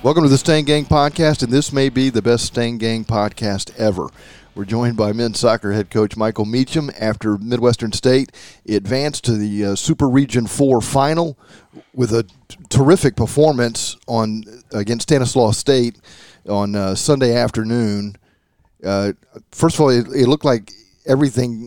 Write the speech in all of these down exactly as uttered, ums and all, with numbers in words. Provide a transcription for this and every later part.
Welcome to the Stang Gang Podcast, and this may be the best Stang Gang podcast ever. We're joined by men's soccer head coach Michael Meacham. After Midwestern State advanced to the uh, Super Region four final with a t- terrific performance on against Stanislaus State on uh, Sunday afternoon. Uh, first of all, it, it looked like everything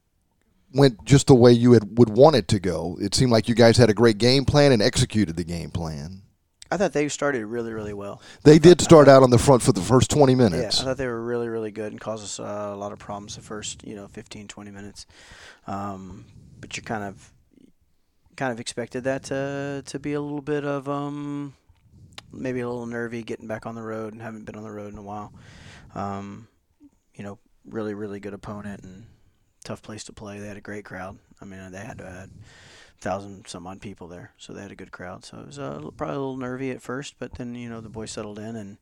went just the way you had, would want it to go. It seemed like you guys had a great game plan and executed the game plan. I thought they started really, really well. They thought, did start thought, out on the front for the first twenty minutes. Yeah, I thought they were really, really good and caused us uh, a lot of problems the first, you know, fifteen, twenty minutes. Um, but you kind of kind of expected that to to be a little bit of um, maybe a little nervy getting back on the road and haven't been on the road in a while. Um, you know, really, really good opponent and tough place to play. They had a great crowd. I mean, they had to have had thousand some odd people there, so they had a good crowd. So it was uh, probably a little nervy at first, but then you know the boys settled in and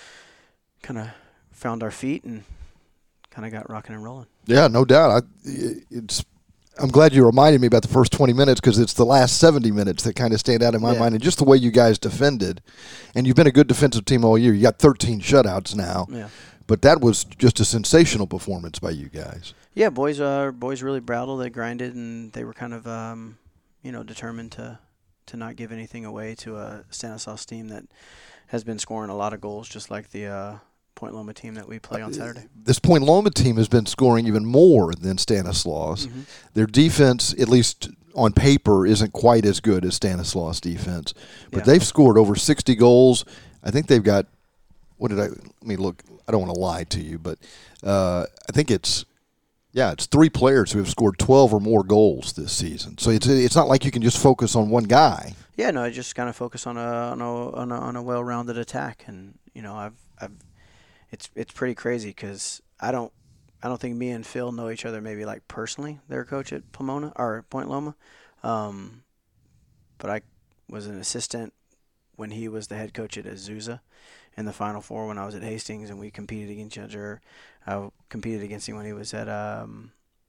kind of found our feet and kind of got rocking and rolling. Yeah, no doubt. I, it's. I'm glad you reminded me about the first twenty minutes because it's the last seventy minutes that kind of stand out in my yeah. mind, and just the way you guys defended. And you've been a good defensive team all year. You got thirteen shutouts now, yeah. but that was just a sensational performance by you guys. Yeah, boys. Uh, boys really battled. They grinded, and they were kind of. Um, you know, determined to, to not give anything away to a Stanislaus team that has been scoring a lot of goals, just like the uh, Point Loma team that we play on Saturday. This Point Loma team has been scoring even more than Stanislaus. Mm-hmm. Their defense, at least on paper, isn't quite as good as Stanislaus defense. But yeah. they've scored over sixty goals. I think they've got, what did I, let me look, I don't want to lie to you, but uh, I think it's, Yeah, it's three players who have scored twelve or more goals this season. So it's it's not like you can just focus on one guy. Yeah, no, I just kind of focus on a on a on a, on a well-rounded attack, and you know, I've I've it's it's pretty crazy because I don't I don't think me and Phil know each other maybe like personally. Their coach at Pomona or Point Loma, um, but I was an assistant when he was the head coach at Azusa in the Final Four when I was at Hastings, and we competed against each other. I competed against him when he was at um,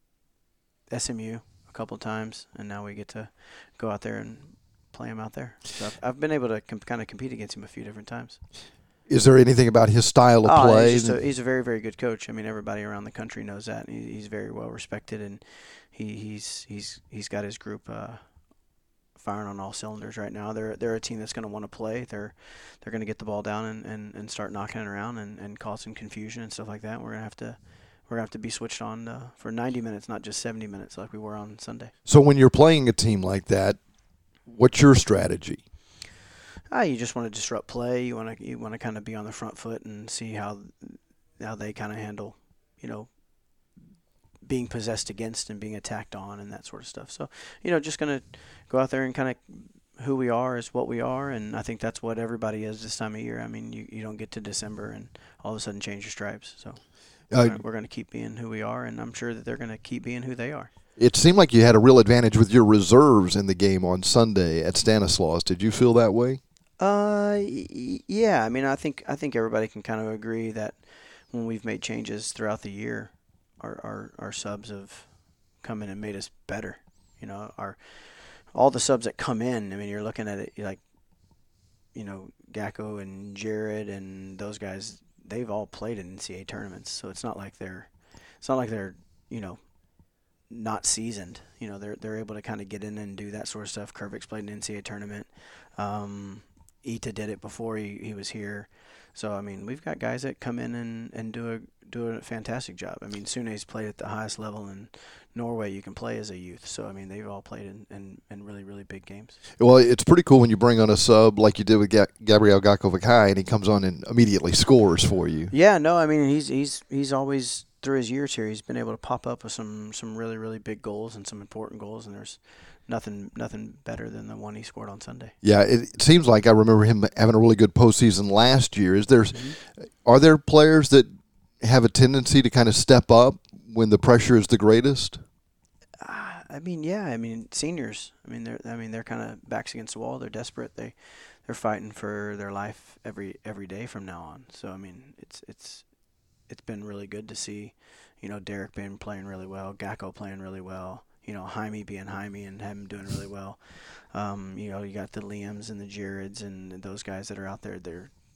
S M U a couple of times, and now we get to go out there and play him out there. So I've, I've been able to com- kind of compete against him a few different times. Is there anything about his style of oh, play? He's, just a, he's a very, very good coach. I mean, everybody around the country knows that. He, he's very well respected, and he, he's he's he's got his group uh, firing on all cylinders right now. They're they're a team that's going to want to play. They're they're going to get the ball down and, and, and start knocking it around and, and cause some confusion and stuff like that. We're gonna have to we're gonna have to be switched on uh, for ninety minutes, not just seventy minutes like we were on Sunday. So when you're playing a team like that, what's your strategy? Ah, you just want to disrupt play. You want to you want to kind of be on the front foot and see how how they kind of handle, you know, being possessed against and being attacked on and that sort of stuff. So, you know, just going to go out there and kind of who we are is what we are, and I think that's what everybody is this time of year. I mean, you, you don't get to December and all of a sudden change your stripes. So uh, we're going to keep being who we are, and I'm sure that they're going to keep being who they are. It seemed like you had a real advantage with your reserves in the game on Sunday at Stanislaus. Did you feel that way? Uh, y- yeah. I mean, I think I think everybody can kind of agree that when we've made changes throughout the year, Our, our our subs have come in and made us better. You know, our all the subs that come in. I mean, you're looking at it you're like, you know, Gacko and Jared and those guys. They've all played in N C A A tournaments, so it's not like they're it's not like they're you know not seasoned. You know, they're they're able to kind of get in and do that sort of stuff. Kervik's played an N C A A tournament. Um, Ita did it before he, he was here. So I mean, we've got guys that come in and, and do a do a fantastic job. I mean, Sune's played at the highest level in Norway you can play as a youth. So I mean, they've all played in, in, in really really big games. Well, it's pretty cool when you bring on a sub like you did with Ga- Gabriel Gakovakai, and he comes on and immediately scores for you. Yeah, no, I mean he's he's he's always through his years here, he's been able to pop up with some some really really big goals and some important goals, and there's nothing nothing better than the one he scored on Sunday. Yeah, it, it seems like I remember him having a really good postseason last year. Is there mm-hmm. Are there players that have a tendency to kind of step up when the pressure is the greatest? Uh, I mean, yeah. I mean, seniors. I mean, they're I mean they're kind of backs against the wall. They're desperate. They they're fighting for their life every every day from now on. So I mean, it's it's it's been really good to see. You know, Derek been playing really well. Gacko playing really well. You know, Jaime being Jaime and him doing really well. Um, you know, you got the Liams and the Jareds and those guys that are out there. They're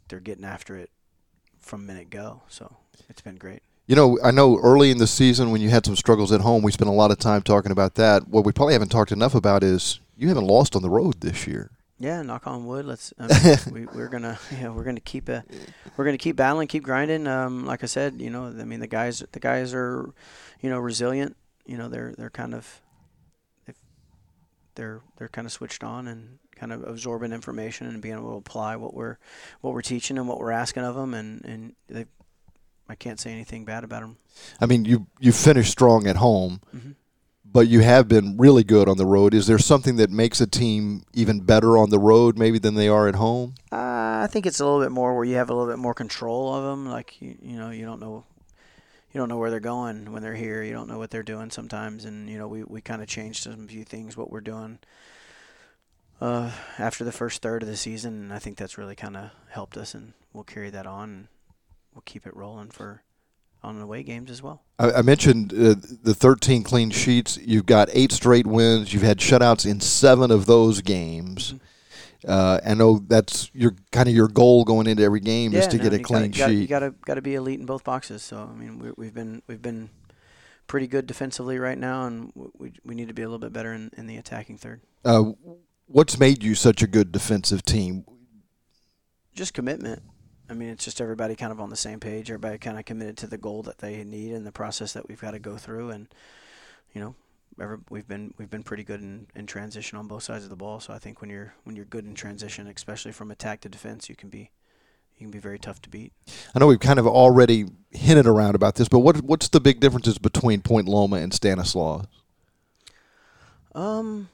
they're getting after it from minute go. So it's been great. You know, I know early in the season when you had some struggles at home, we spent a lot of time talking about that. What we probably haven't talked enough about is you haven't lost on the road this year. Yeah, knock on wood. Let's. I mean, we, we're gonna. Yeah, we're gonna keep a. We're gonna keep battling, keep grinding. Um, like I said, you know, I mean, the guys, the guys are, you know, resilient. You know, they're they're kind of, they're they're kind of switched on and kind of absorbing information and being able to apply what we're, what we're teaching and what we're asking of them, and and they. I can't say anything bad about them. I mean, you you finished strong at home, mm-hmm. but you have been really good on the road. Is there something that makes a team even better on the road maybe than they are at home? Uh, I think it's a little bit more where you have a little bit more control of them. Like, you, you know, you don't know you don't know where they're going when they're here. You don't know what they're doing sometimes. And, you know, we, we kind of changed some few things, what we're doing uh, after the first third of the season. And I think that's really kind of helped us, and we'll carry that on. And we'll keep it rolling for on away games as well. I, I mentioned uh, the thirteen clean sheets. You've got eight straight wins. You've had shutouts in seven of those games. Mm-hmm. Uh, I know that's your kind of your goal going into every game yeah, is to no, get a you clean gotta, sheet. You got to got to be elite in both boxes. So I mean, we, we've been we've been pretty good defensively right now, and we we need to be a little bit better in, in the attacking third. Uh, what's made you such a good defensive team? Just commitment. I mean, it's just everybody kind of on the same page. Everybody kind of committed to the goal that they need and the process that we've got to go through. And, you know, every, we've been we've been pretty good in, in transition on both sides of the ball. So I think when you're when you're good in transition, especially from attack to defense, you can be you can be very tough to beat. I know we've kind of already hinted around about this, but what what's the big differences between Point Loma and Stanislaus? Um,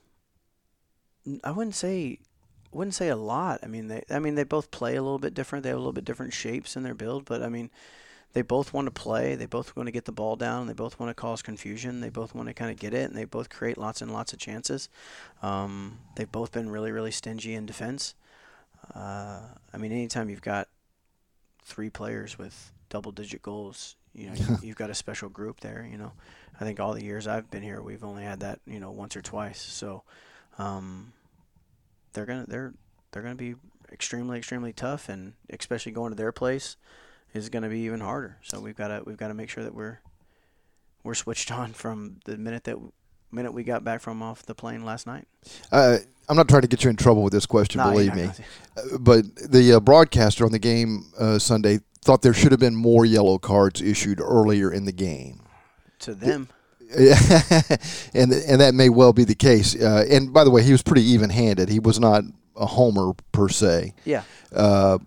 I wouldn't say. Wouldn't say a lot. I mean, they. I mean, they both play a little bit different. They have a little bit different shapes in their build, but I mean, they both want to play. They both want to get the ball down. They both want to cause confusion. They both want to kind of get it, and they both create lots and lots of chances. Um, they've both been really, really stingy in defense. Uh, I mean, anytime you've got three players with double-digit goals, you know, you, you've got a special group there. You know, I think all the years I've been here, we've only had that, you know, once or twice. So. Um, They're gonna they're they're gonna be extremely extremely tough, and especially going to their place is gonna be even harder. So we've got to we've got to make sure that we're we're switched on from the minute that minute we got back from off the plane last night. Uh, I'm not trying to get you in trouble with this question, nah, believe me. Uh, but the uh, broadcaster on the game uh, Sunday thought there should have been more yellow cards issued earlier in the game. To them. and and that may well be the case. Uh, and by the way, he was pretty even-handed. He was not a homer per se. Yeah. Uh,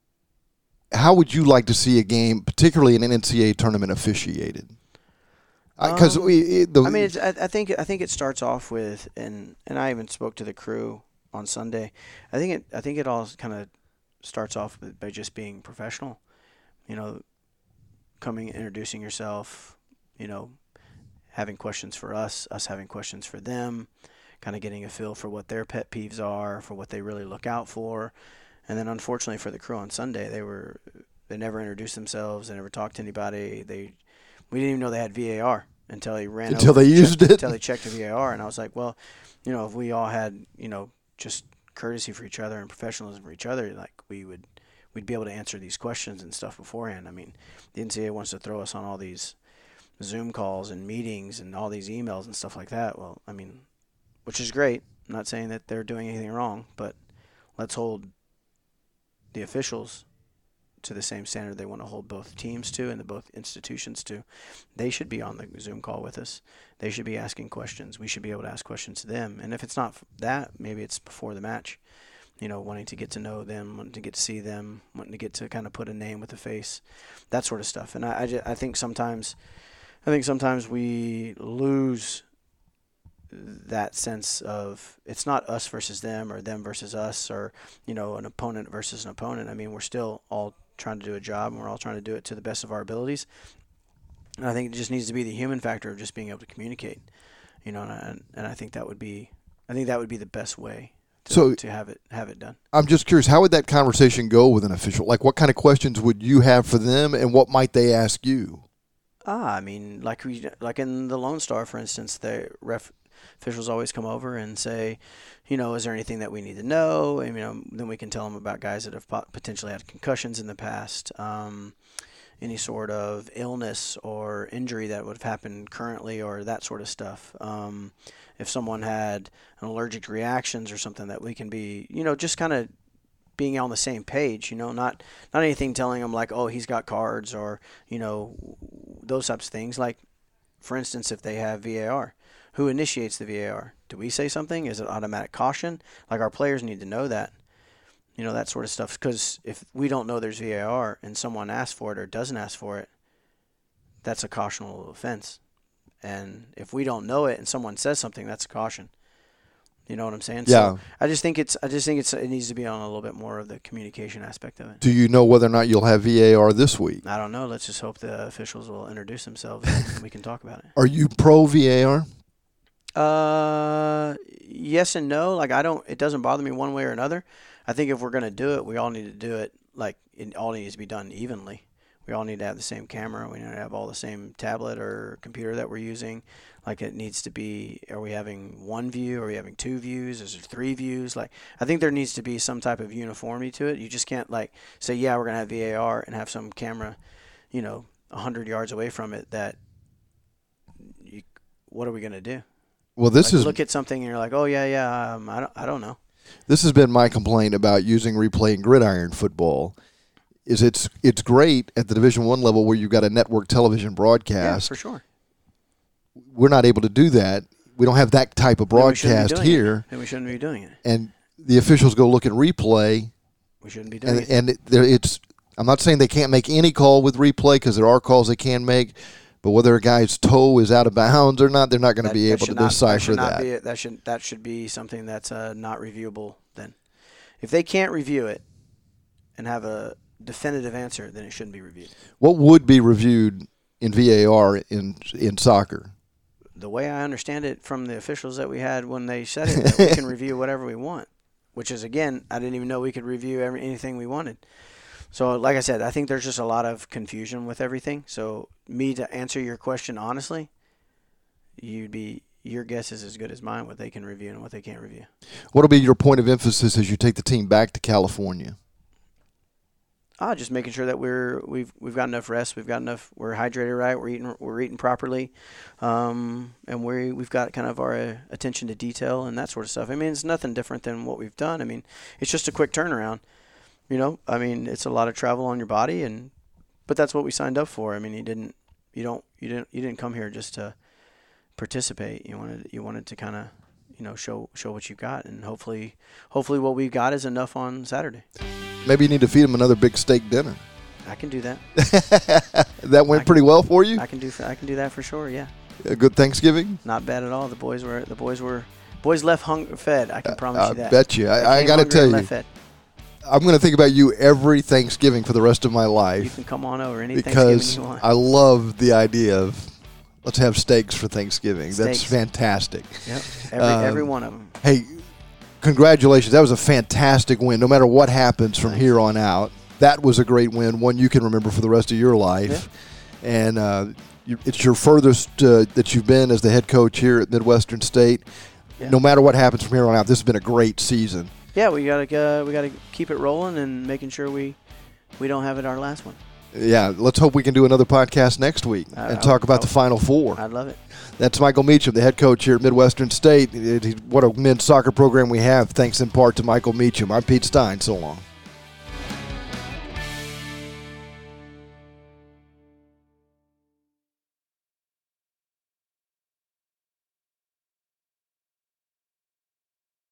how would you like to see a game, particularly an N C double A tournament, officiated? Because um, we, the, I mean, it's, I, I think I think it starts off with, and and I even spoke to the crew on Sunday. I think it I think it all kind of starts off with, by just being professional. You know, coming, introducing yourself. You know. Having questions for us, us having questions for them, kind of getting a feel for what their pet peeves are, for what they really look out for. And then unfortunately for the crew on Sunday, they were they never introduced themselves, they never talked to anybody. They we didn't even know they had V A R until he ran until over they used checked, it. Until they checked the V A R, and I was like, well, you know, if we all had, you know, just courtesy for each other and professionalism for each other, like we would we'd be able to answer these questions and stuff beforehand. I mean, the N C double A wants to throw us on all these Zoom calls and meetings and all these emails and stuff like that. Well, I mean, which is great. I'm not saying that they're doing anything wrong, but let's hold the officials to the same standard they want to hold both teams to and the both institutions to. They should be on the Zoom call with us. They should be asking questions. We should be able to ask questions to them. And if it's not that, maybe it's before the match. You know, wanting to get to know them, wanting to get to see them, wanting to get to kind of put a name with a face, that sort of stuff. And I, I, just, I think sometimes... I think sometimes we lose that sense of it's not us versus them or them versus us or, you know, an opponent versus an opponent. I mean, we're still all trying to do a job and we're all trying to do it to the best of our abilities. And I think it just needs to be the human factor of just being able to communicate, you know, and I, and I think that would be, I think that would be the best way to, so, to have it have it done. I'm just curious, how would that conversation go with an official? Like, what kind of questions would you have for them and what might they ask you? Ah, I mean, like we, like in the Lone Star, for instance, the ref, officials always come over and say, you know, is there anything that we need to know? And, you know, then we can tell them about guys that have potentially had concussions in the past, um, any sort of illness or injury that would have happened currently, or that sort of stuff. Um, if someone had an allergic reactions or something, that we can be, you know, just kind of being on the same page, you know, not not anything telling them like, oh, he's got cards, or, you know, those types of things. Like, for instance, if they have V A R, who initiates the V A R? Do we say something? Is it automatic caution? Like, our players need to know that, you know, that sort of stuff. Because if we don't know there's V A R and someone asks for it or doesn't ask for it, that's a cautionable offense. And if we don't know it and someone says something, that's a caution. You know what I'm saying? Yeah. So I just think it's. I just think it's. It needs to be on a little bit more of the communication aspect of it. Do you know whether or not you'll have V A R this week? I don't know. Let's just hope the officials will introduce themselves and we can talk about it. Are you pro V A R? Uh, yes and no. Like, I don't. It doesn't bother me one way or another. I think if we're gonna do it, we all need to do it. Like, it all needs to be done evenly. We all need to have the same camera. We need to have all the same tablet or computer that we're using. Like, it needs to be, are we having one view? Are we having two views? Is there three views? Like, I think there needs to be some type of uniformity to it. You just can't, like, say, yeah, we're going to have V A R and have some camera, you know, one hundred yards away from it that, you, what are we going to do? Well, this like, is... look at something and you're like, oh, yeah, yeah, um, I don't, I don't know. This has been my complaint about using replay in gridiron football. Is it's it's great at the Division One level where you've got a network television broadcast. Yeah, for sure. We're not able to do that. We don't have that type of broadcast then here. And we shouldn't be doing it. And the officials go look at replay. We shouldn't be doing and, it. And it, there, it's. I'm not saying they can't make any call with replay, because there are calls they can make. But whether a guy's toe is out of bounds or not, they're not going to be able to not, decipher that. that. Be, that should that should be something that's uh, not reviewable then. If they can't review it and have a definitive answer, then it shouldn't be reviewed. What would be reviewed in V A R in in soccer? The way I understand it from the officials that we had when they said it, that we can review whatever we want, which is, again, I didn't even know we could review every, anything we wanted. So, like I said, I think there's just a lot of confusion with everything. So, me to answer your question honestly, you'd be your guess is as good as mine what they can review and what they can't review. What will be your point of emphasis as you take the team back to California? Ah, just making sure that we're we've we've got enough rest, we've got enough, we're hydrated right, we're eating we're eating properly, um, and we we've got kind of our uh, attention to detail and that sort of stuff. I mean, it's nothing different than what we've done. I mean, it's just a quick turnaround. You know, I mean, it's a lot of travel on your body, and but that's what we signed up for. I mean, you didn't, you don't, you didn't, you didn't come here just to participate. You wanted, you wanted to kind of, you know, show show what you got, and hopefully, hopefully, what we got is enough on Saturday. Maybe you need to feed them another big steak dinner. I can do that. That went I pretty can, well for you. I can do, I can do that for sure. Yeah. A good Thanksgiving. Not bad at all. The boys were, the boys were, boys left hung fed. I can promise I, you that. I bet you. I, I got to tell you. Fed. I'm going to think about you every Thanksgiving for the rest of my life. You can come on over any because Thanksgiving you want. I love the idea of let's have steaks for Thanksgiving. Steaks. That's fantastic. Yep, every, um, every one of them. Hey, congratulations. That was a fantastic win. No matter what happens from Thanks. here on out, that was a great win, one you can remember for the rest of your life. Yeah. And uh, you, it's your furthest uh, that you've been as the head coach here at Midwestern State. Yeah. No matter what happens from here on out, this has been a great season. Yeah, we gotta uh, we gotta keep it rolling and making sure we we don't have it our last one. Yeah, let's hope we can do another podcast next week I, and I, talk about I, the Final Four. I'd love it. That's Michael Meacham, the head coach here at Midwestern State. What a men's soccer program we have, thanks in part to Michael Meacham. I'm Pete Stein. So long.